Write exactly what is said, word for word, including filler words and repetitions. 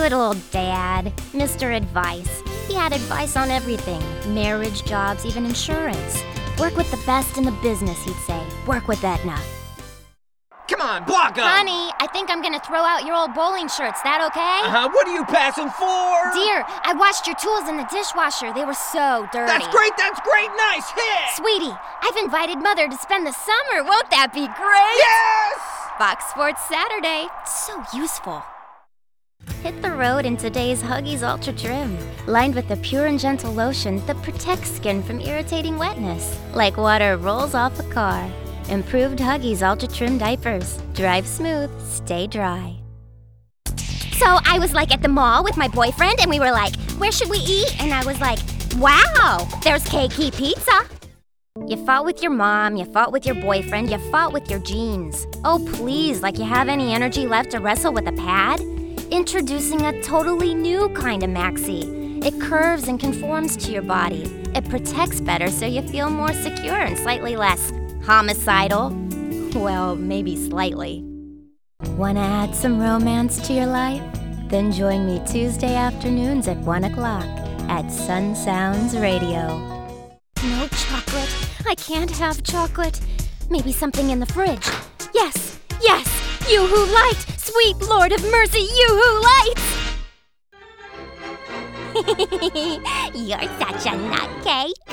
Good old Dad, Mister Advice. He had advice on everything. Marriage, jobs, even insurance. Work with the best in the business, he'd say. Work with Aetna. Come on, block 'em! Honey, I think I'm gonna throw out your old bowling shirts. That okay? Uh-huh, what are you passing for? Dear, I washed your tools in the dishwasher. They were so dirty. That's great, that's great, nice hit! Sweetie, I've invited Mother to spend the summer. Won't that be great? Yes! Fox Sports Saturday. So useful. Hit the road in today's Huggies Ultra Trim, lined with a pure and gentle lotion that protects skin from irritating wetness, like water rolls off a car. Improved Huggies Ultra Trim diapers. Drive smooth, stay dry. So I was like at the mall with my boyfriend and we were like, where should we eat? And I was like, wow, there's K K Pizza. You fought with your mom, you fought with your boyfriend, you fought with your jeans. Oh please, like you have any energy left to wrestle with a pad? Introducing a totally new kind of maxi. It curves and conforms to your body. It protects better so you feel more secure and slightly less homicidal. Well, maybe slightly. Wanna add some romance to your life? Then join me Tuesday afternoons at one o'clock at Sun Sounds Radio. No chocolate. I can't have chocolate. Maybe something in the fridge. Yes, yes, Yoo-hoo Light! Sweet Lord of Mercy, Yoo-hoo Light! You're such a nutcake.